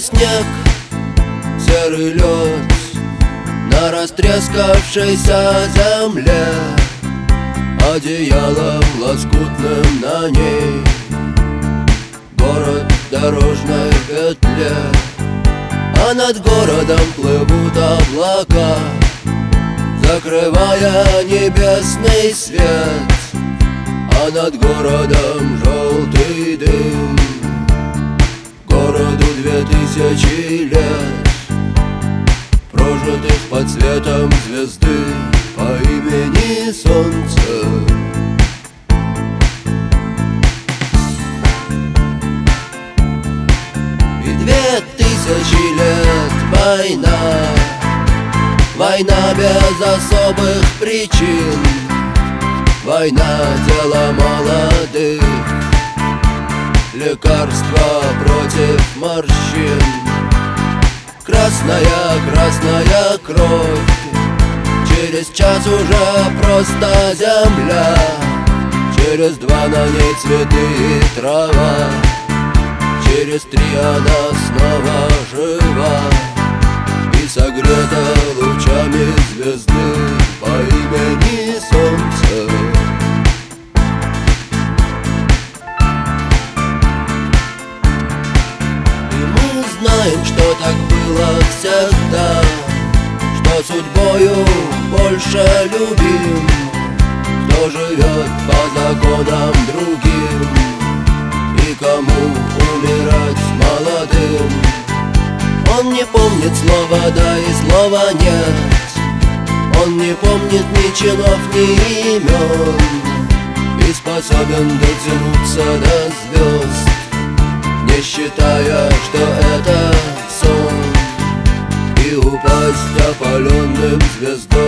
снег, серый лед на растрескавшейся земле, одеялом лоскутным на ней город в дорожной петле. А над городом плывут облака, закрывая небесный свет. А над городом желтый дым, городу 2000 лет, прожитых под светом звезды по имени Солнце. И 2000 лет война, война без особых причин, война дело молодых, лекарство против морщин. Красная, красная кровь, через час уже просто земля, через 2 на ней цветы и трава, через 3 она снова жива и согрета лучами звезды по имени Солнце. И мы знаем, что так было всегда, что судьбою больше любим, кто живет по законам другим и кому умирать молодым. Он не помнит слова «да» и слова «нет», он не помнит ни чинов, ни имен, и способен дотянуться до звезд, не считая, что это сон, и упасть опаленным звездой.